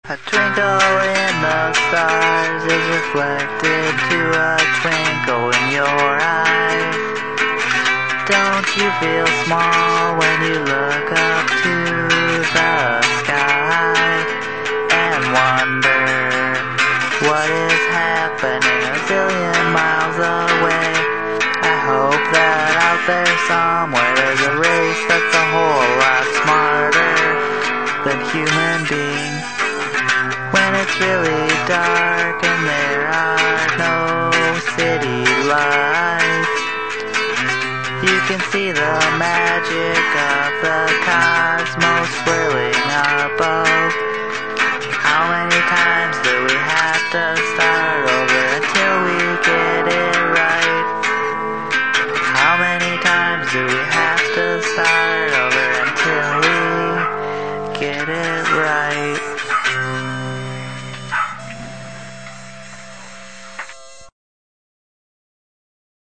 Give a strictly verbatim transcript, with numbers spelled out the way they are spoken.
A twinkle in the stars is reflected to a twinkle in your eye. Don't you feel small when you look up to the sky and wonder what is happening a zillion miles away? I hope that out there somewhere there's a race that's a whole lot smarter than human beings. When it's really dark and there are no city lights, you can see the magic